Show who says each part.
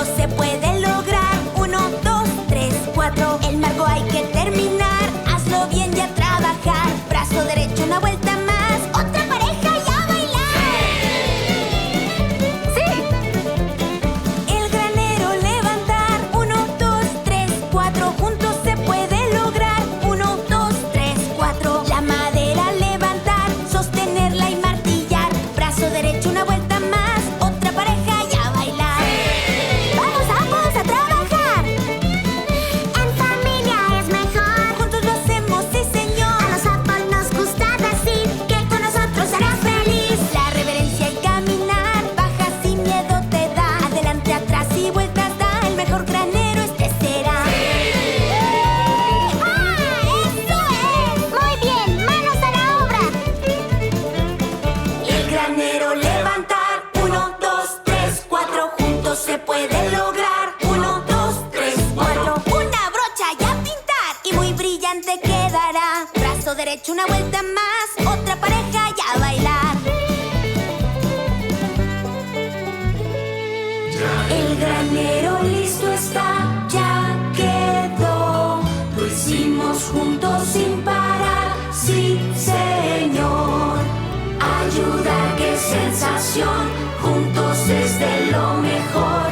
Speaker 1: juntos se puede lograr. 1, 2, 3, 4. El marco hay que terminar. Hazlo bien y a trabajar. Brazo derecho, una vuelta más. Otra pareja y a bailar. ¡Sí! El granero levantar. 1, 2, 3, 4. Juntos se puede lograr. 1, 2, 3, 4. La madera levantar. Sostenerla y martillar. Brazo derecho, una vuelta más. Otra pareja y a bailar. ¡Vamos ambos a trabajar!
Speaker 2: En familia es mejor.
Speaker 1: Juntos lo hacemos, sí señor.
Speaker 2: A los Apple nos gusta decir que con nosotros serás feliz.
Speaker 1: La reverencia y caminar. Baja sin miedo te da. Adelante, atrás y vueltas da. El mejor granero este será.
Speaker 2: ¡Ah! ¡Eso es! Muy bien, manos a la obra.
Speaker 1: El granero levantar. 1, 2, 3, 4. Juntos se puede lograr. 1, 2, 3, 4. Una brocha y a pintar. Y muy brillante quedará. Brazo derecho, una vuelta más. Otra pareja y a bailar. El granero listo está, ya quedó. Lo hicimos juntos sin parar, sí señor. Ayuda, qué sensación, juntos es de lo mejor.